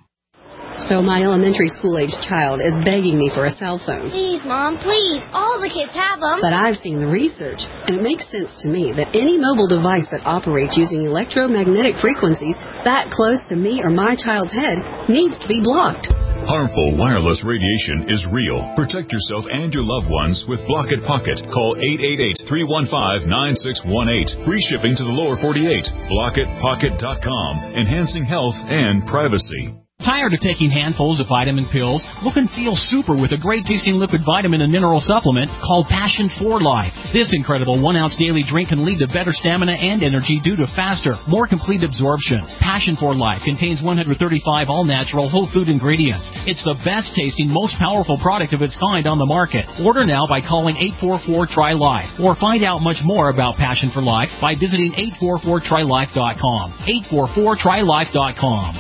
So my elementary school-age child is begging me for a cell phone. Please, Mom, please. All the kids have them. But I've seen the research, and it makes sense to me that any mobile device that operates using electromagnetic frequencies that close to me or my child's head needs to be blocked. Harmful wireless radiation is real. Protect yourself and your loved ones with Block It Pocket. Call eight eight eight, three one five, nine six one eight. Free shipping to the lower forty-eight. block it pocket dot com. Enhancing health and privacy. Tired of taking handfuls of vitamin pills? Look and feel super with a great-tasting liquid vitamin and mineral supplement called Passion for Life. This incredible one-ounce daily drink can lead to better stamina and energy due to faster, more complete absorption. Passion for Life contains one hundred thirty-five all-natural whole food ingredients. It's the best-tasting, most powerful product of its kind on the market. Order now by calling eight four four, T R Y, LIFE or find out much more about Passion for Life by visiting eight four four try life dot com. eight four four try life dot com.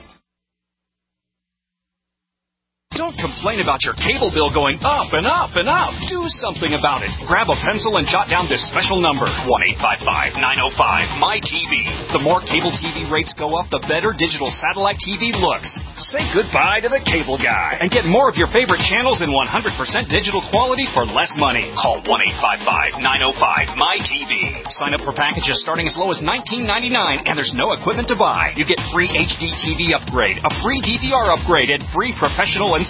Don't complain about your cable bill going up and up and up. Do something about it. Grab a pencil and jot down this special number, one eight five five, nine oh five, M Y T V. The more cable T V rates go up, the better digital satellite T V looks. Say goodbye to the cable guy and get more of your favorite channels in one hundred percent digital quality for less money. Call one eight five five, nine oh five, M Y T V. Sign up for packages starting as low as nineteen ninety-nine, and there's no equipment to buy. You get free H D T V upgrade, a free D V R upgrade, and free professional and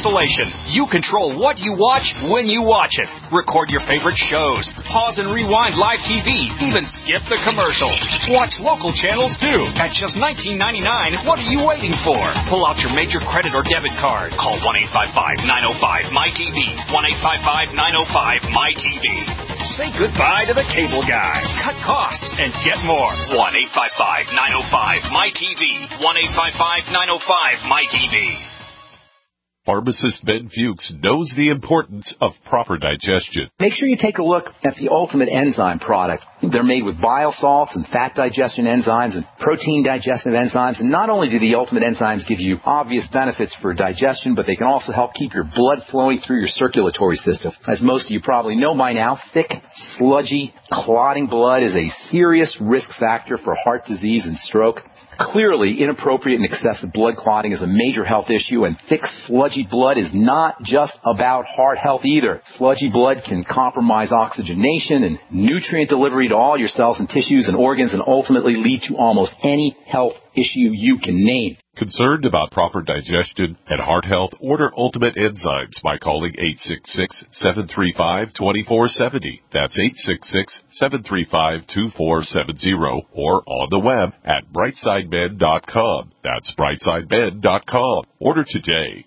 installation. You control what you watch when you watch it. Record your favorite shows. Pause and rewind live T V. Even skip the commercials. Watch local channels too. At just nineteen ninety-nine dollars, what are you waiting for? Pull out your major credit or debit card. Call one eight five five, nine oh five, M Y T V. one eight five five, nine oh five, M Y T V. Say goodbye to the cable guy. Cut costs and get more. one eight five five, nine oh five, M Y T V. one eight five five, nine oh five, M Y T V. Pharmacist Ben Fuchs knows the importance of proper digestion. Make sure you take a look at the Ultimate Enzyme product. They're made with bile salts and fat digestion enzymes and protein digestive enzymes. And not only do the Ultimate Enzymes give you obvious benefits for digestion, but they can also help keep your blood flowing through your circulatory system. As most of you probably know by now, thick, sludgy, clotting blood is a serious risk factor for heart disease and stroke. Clearly, inappropriate and excessive blood clotting is a major health issue, and thick, sludgy blood is not just about heart health either. Sludgy blood can compromise oxygenation and nutrient delivery to all your cells and tissues and organs and ultimately lead to almost any health issue you can name. Concerned about proper digestion and heart health? Order Ultimate Enzymes by calling eight six six, seven three five, two four seven zero. That's eight six six, seven three five, two four seven zero or on the web at brightside med dot com. That's brightside med dot com. Order today.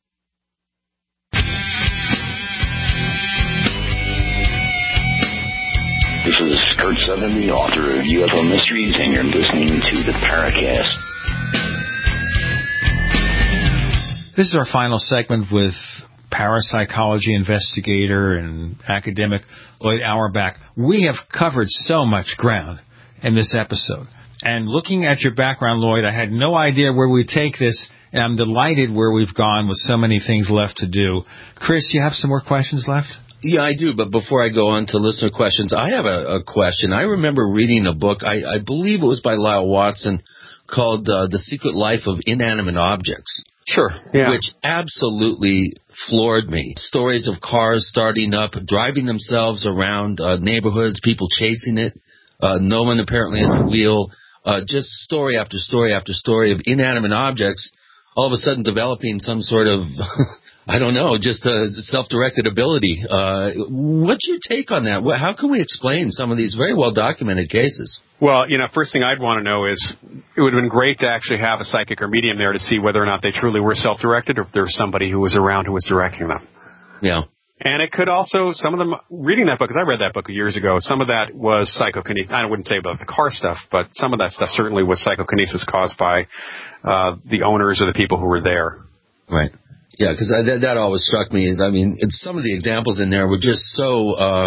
This is Kurt Sutherland, the author of U F O Mysteries, and you're listening to the Paracast. This is our final segment with parapsychology investigator and academic Lloyd Auerbach. We have covered so much ground in this episode. And looking at your background, Lloyd, I had no idea where we'd take this, and I'm delighted where we've gone with so many things left to do. Chris, you have some more questions left? Yeah, I do, but before I go on to listener questions, I have a, a question. I remember reading a book, I, I believe it was by Lyle Watson, called uh, The Secret Life of Inanimate Objects. Sure, yeah. Which absolutely floored me. Stories of cars starting up, driving themselves around uh, neighborhoods, people chasing it, uh, no one apparently at the wheel, uh, just story after story after story of inanimate objects, all of a sudden developing some sort of... I don't know, just a self-directed ability. Uh, what's your take on that? How can we explain some of these very well-documented cases? Well, you know, first thing I'd want to know is it would have been great to actually have a psychic or medium there to see whether or not they truly were self-directed or if there was somebody who was around who was directing them. Yeah. And it could also, some of them, reading that book, because I read that book years ago, some of that was psychokinesis. I wouldn't say about the car stuff, but some of that stuff certainly was psychokinesis caused by uh, the owners or the people who were there. Right. Yeah, because that, that always struck me is, I mean, it's, some of the examples in there were just so, uh,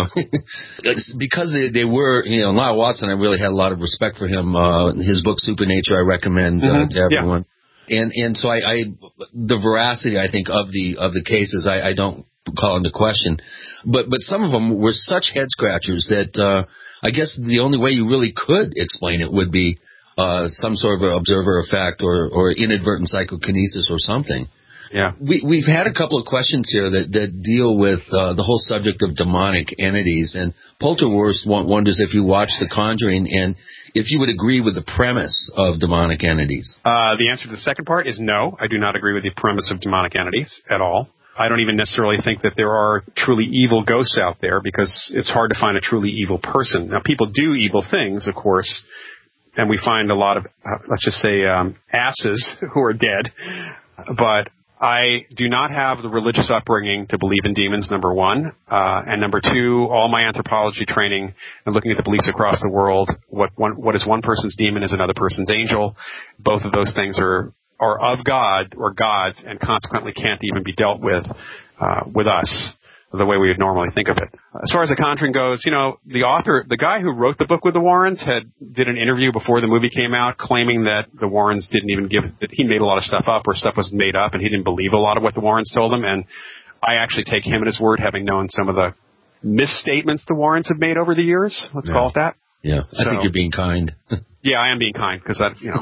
because they, they were, you know, Lyle Watson, I really had a lot of respect for him. Uh, his book, Supernature, I recommend uh, mm-hmm. to everyone. Yeah. And, and so I, I, the veracity, I think, of the, of the cases, I, I don't call into question. But, but some of them were such head scratchers that, uh, I guess the only way you really could explain it would be, uh, some sort of observer effect or, or inadvertent psychokinesis or something. Yeah, we, we've had a couple of questions here that, that deal with uh, the whole subject of demonic entities. And Polterwurst wonders if you watched The Conjuring and if you would agree with the premise of demonic entities. Uh, the answer to the second part is no. I do not agree with the premise of demonic entities at all. I don't even necessarily think that there are truly evil ghosts out there because it's hard to find a truly evil person. Now, people do evil things, of course, and we find a lot of, uh, let's just say, um, asses who are dead, but I do not have the religious upbringing to believe in demons, number one. Uh, and number two, all my anthropology training and looking at the beliefs across the world, what one, what is one person's demon is another person's angel. Both of those things are, are of God or gods and consequently can't even be dealt with, uh, with us the way we would normally think of it. As far as The Conjuring goes, you know, the author, the guy who wrote the book with the Warrens had, did an interview before the movie came out claiming that the Warrens didn't even give, that he made a lot of stuff up or stuff was made up and he didn't believe a lot of what the Warrens told him. And I actually take him at his word, having known some of the misstatements the Warrens have made over the years. Let's yeah. call it that. Yeah. I so, think you're being kind. Yeah, I am being kind because I, you know,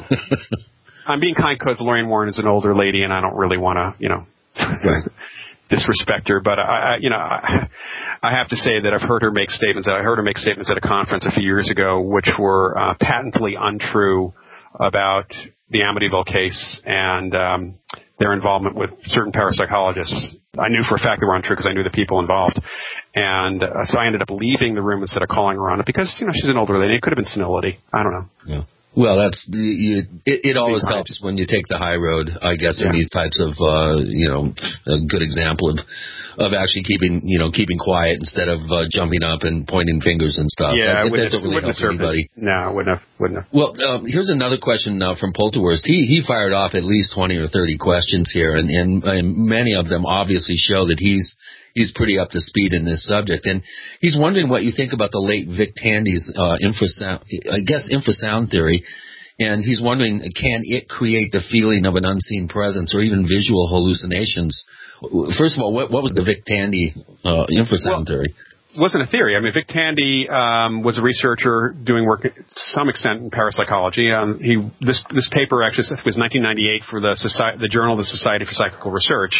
I'm being kind because Lorraine Warren is an older lady and I don't really want to, you know, right. disrespect her, but I, I you know, I, I have to say that I've heard her make statements. I heard her make statements at a conference a few years ago, which were uh, patently untrue about the Amityville case, and um, their involvement with certain parapsychologists. I knew for a fact they were untrue because I knew the people involved. And uh, so I ended up leaving the room instead of calling her on it because, you know, she's an older lady. It could have been senility. I don't know. Yeah. Well, that's you, it, it always helps when you take the high road, I guess, in yeah. these types of, uh, you know, a good example of of actually keeping, you know, keeping quiet instead of uh, jumping up and pointing fingers and stuff. Yeah, that, it that doesn't really help anybody. No, it wouldn't have. Wouldn't have. Well, um, here's another question uh, from Polterwurst. He he fired off at least twenty or thirty questions here, and, and, and many of them obviously show that he's he's pretty up to speed in this subject. And he's wondering what you think about the late Vic Tandy's uh, infrasound, I guess, infrasound theory. And he's wondering, can it create the feeling of an unseen presence or even visual hallucinations? First of all, what, what was the Vic Tandy uh, infrasound well, theory? It wasn't a theory. I mean, Vic Tandy um, was a researcher doing work to some extent in parapsychology. Um, he this this paper actually was nineteen ninety-eight for the society, the Journal of the Society for Psychical Research,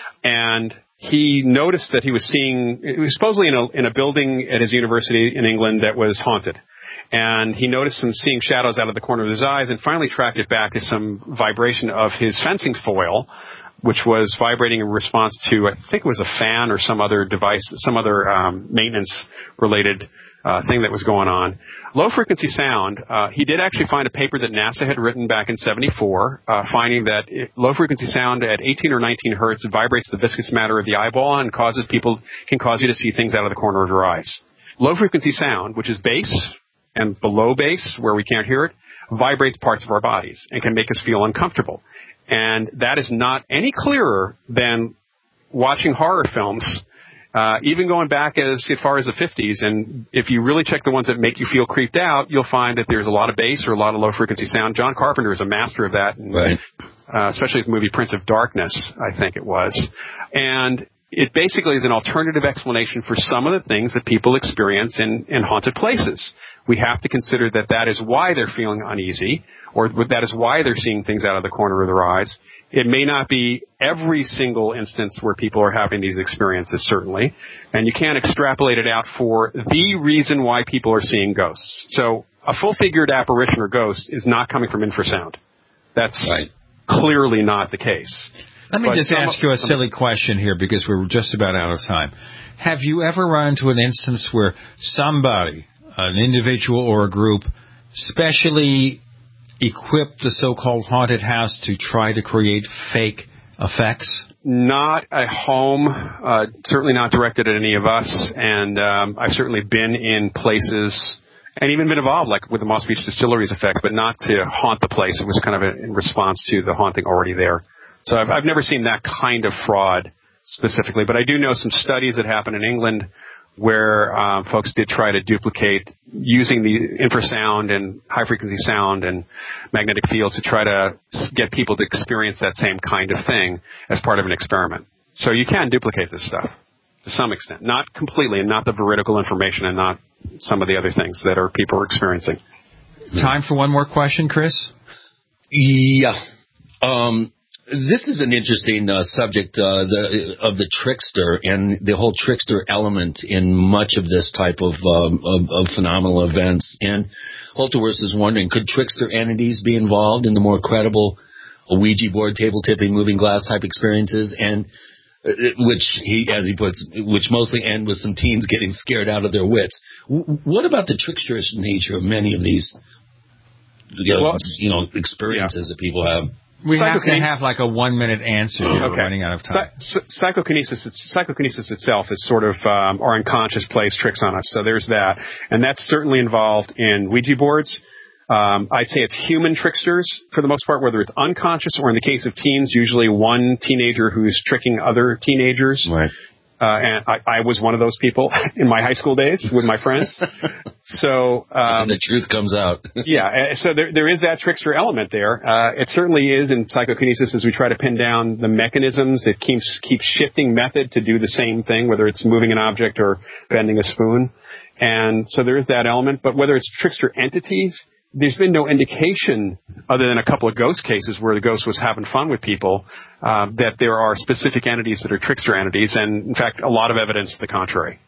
and he noticed that he was seeing, it was supposedly in a in a building at his university in England that was haunted. And he noticed him seeing shadows out of the corner of his eyes and finally tracked it back to some vibration of his fencing foil, which was vibrating in response to, I think it was a fan or some other device, some other um, maintenance-related uh, thing that was going on. Low-frequency sound, uh, he did actually find a paper that NASA had written back in seventy-four, uh, finding that it, low-frequency sound at eighteen or nineteen hertz vibrates the viscous matter of the eyeball and causes people, can cause you to see things out of the corner of your eyes. Low-frequency sound, which is bass, and below bass, where we can't hear it, vibrates parts of our bodies and can make us feel uncomfortable. And that is not any clearer than watching horror films, uh, even going back as far as the fifties. And if you really check the ones that make you feel creeped out, you'll find that there's a lot of bass or a lot of low-frequency sound. John Carpenter is a master of that, and, right. uh, especially his movie Prince of Darkness, I think it was. And it basically is an alternative explanation for some of the things that people experience in, in haunted places. We have to consider that that is why they're feeling uneasy, or that is why they're seeing things out of the corner of their eyes. It may not be every single instance where people are having these experiences, certainly, and you can't extrapolate it out for the reason why people are seeing ghosts. So a full-figured apparition or ghost is not coming from infrasound. That's right. Clearly not the case. Let me but just some, ask you a silly question here because we're just about out of time. Have you ever run into an instance where somebody, an individual or a group, specially equipped the so-called haunted house to try to create fake effects? Not at home, uh, certainly not directed at any of us, and um, I've certainly been in places and even been involved, like with the Moss Beach Distillery's effects, but not to haunt the place. It was kind of a, in response to the haunting already there. So I've, I've never seen that kind of fraud specifically, but I do know some studies that happened in England where um, folks did try to duplicate using the infrasound and high-frequency sound and magnetic fields to try to get people to experience that same kind of thing as part of an experiment. So you can duplicate this stuff to some extent. Not completely, and not the veridical information and not some of the other things that are people are experiencing. Time for one more question, Chris? Yeah. Um... This is an interesting uh, subject uh, the, of the trickster and the whole trickster element in much of this type of, um, of, of phenomenal events. And Polterwurst is wondering, could trickster entities be involved in the more credible Ouija board, table tipping, moving glass type experiences, and uh, which he, as he puts, which mostly end with some teens getting scared out of their wits. W- what about the tricksterish nature of many of these, you know, well, you know experiences yeah. that people have? We have to have like a one-minute answer. Here. Okay. We're running out of time. Psy- psychokinesis, psychokinesis itself is sort of um, our unconscious plays tricks on us. So there's that, and that's certainly involved in Ouija boards. Um, I'd say it's human tricksters for the most part, whether it's unconscious or in the case of teens, usually one teenager who's tricking other teenagers. Right. Uh, and I, I was one of those people in my high school days with my friends. So um, and the truth comes out. yeah, so there there is that trickster element there. Uh, it certainly is in psychokinesis as we try to pin down the mechanisms. It keeps keeps shifting method to do the same thing, whether it's moving an object or bending a spoon. And so there is that element. But whether it's trickster entities, there's been no indication, other than a couple of ghost cases where the ghost was having fun with people, uh, that there are specific entities that are trickster entities, and, in fact, a lot of evidence to the contrary.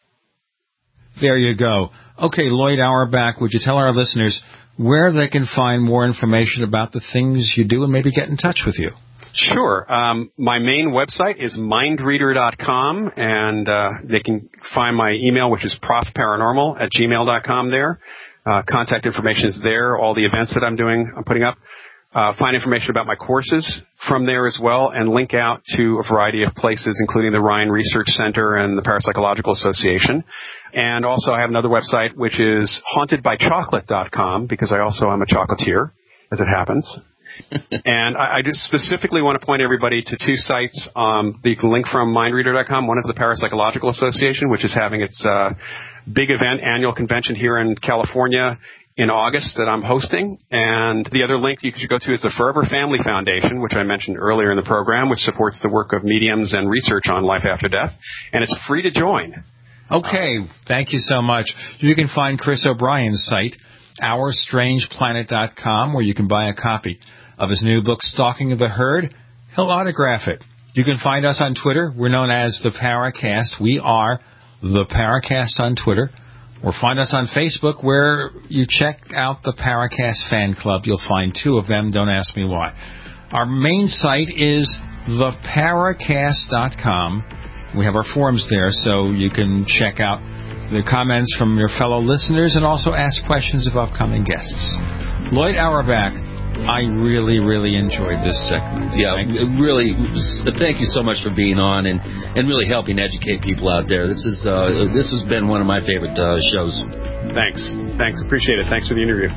There you go. Okay, Lloyd Auerbach, would you tell our listeners where they can find more information about the things you do and maybe get in touch with you? Sure. Um, my main website is mind reader dot com, and uh, they can find my email, which is profparanormal at gmail dot com there. Uh, contact information is there, all the events that I'm doing, I'm putting up. Uh, find information about my courses from there as well, and link out to a variety of places, including the Ryan Research Center and the Parapsychological Association. And also I have another website, which is haunted by chocolate dot com, because I also am a chocolatier, as it happens. And I, I just specifically want to point everybody to two sites um, that you can link from mind reader dot com. One is the Parapsychological Association, which is having its uh, big event, annual convention here in California in August that I'm hosting. And the other link you should go to is the Forever Family Foundation, which I mentioned earlier in the program, which supports the work of mediums and research on life after death. And it's free to join. Okay, thank you so much. You can find Chris O'Brien's site, our strange planet dot com, where you can buy a copy of his new book, Stalking the Herd. He'll autograph it. You can find us on Twitter. We're known as the Paracast. We are the Paracast on Twitter. Or find us on Facebook, where you check out the Paracast fan club. You'll find two of them. Don't ask me why. Our main site is the paracast dot com. We have our forums there, so you can check out the comments from your fellow listeners and also ask questions of upcoming guests. Lloyd Auerbach, I really, really enjoyed this segment. Yeah, really, thank you so much for being on and, and really helping educate people out there. This is uh, this has been one of my favorite uh, shows. Thanks. Thanks. Appreciate it. Thanks for the interview.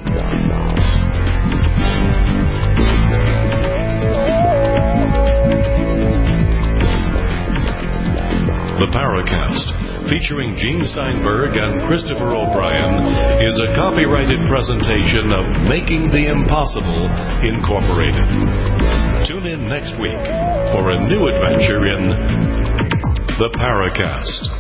The Paracast, featuring Gene Steinberg and Christopher O'Brien, is a copyrighted presentation of Making the Impossible, Incorporated. Tune in next week for a new adventure in The Paracast.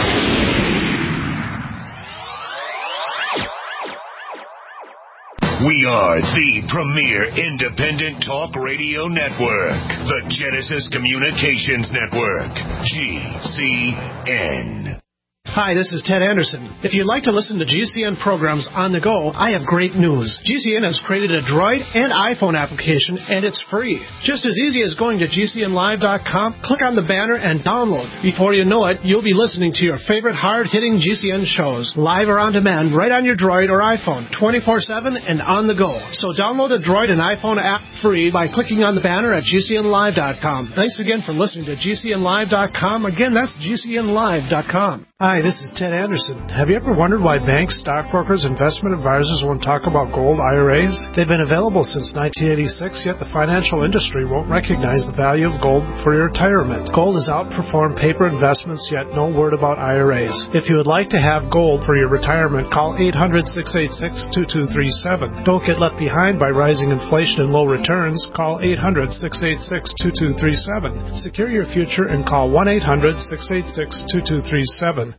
We are the premier independent talk radio network, the Genesis Communications Network, G C N. Hi, this is Ted Anderson. If you'd like to listen to G C N programs on the go, I have great news. G C N has created a Droid and iPhone application, and it's free. Just as easy as going to G C N live dot com, click on the banner, and download. Before you know it, you'll be listening to your favorite hard-hitting G C N shows, live or on demand, right on your Droid or iPhone, twenty-four seven and on the go. So download the Droid and iPhone app free by clicking on the banner at G C N live dot com. Thanks again for listening to G C N live dot com. Again, that's G C N live dot com. Hi, this is Ted Anderson. Have you ever wondered why banks, stockbrokers, investment advisors won't talk about gold I R As? They've been available since nineteen eighty-six, yet the financial industry won't recognize the value of gold for your retirement. Gold has outperformed paper investments, yet no word about I R As. If you would like to have gold for your retirement, call eight hundred, six eight six, two two three seven. Don't get left behind by rising inflation and low returns. Call eight hundred, six eight six, two two three seven. Secure your future and call one eight hundred, six eight six, two two three seven.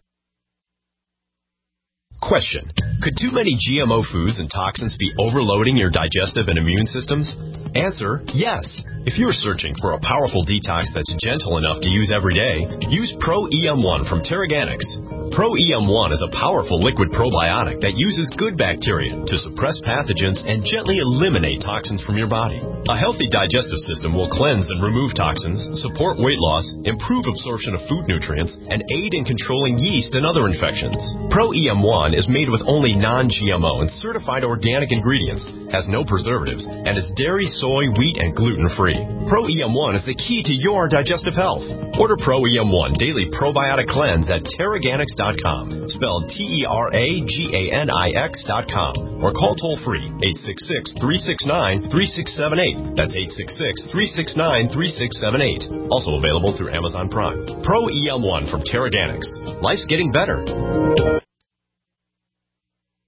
Question. Could too many G M O foods and toxins be overloading your digestive and immune systems? Answer, yes. If you're searching for a powerful detox that's gentle enough to use every day, use Pro E M one from Teraganix. Pro E M one is a powerful liquid probiotic that uses good bacteria to suppress pathogens and gently eliminate toxins from your body. A healthy digestive system will cleanse and remove toxins, support weight loss, improve absorption of food nutrients, and aid in controlling yeast and other infections. Pro E M one is made with only non-G M O and certified organic ingredients, has no preservatives, and is dairy, soy, wheat, and gluten-free. Pro E M one is the key to your digestive health. Order Pro E M one Daily Probiotic Cleanse at Teraganix dot com, spelled T E R A G A N I X dot com, or call toll-free eight six six, three six nine, three six seven eight. That's eight six six, three six nine, three six seven eight. Also available through Amazon Prime. Pro E M one from Teraganix. Life's getting better.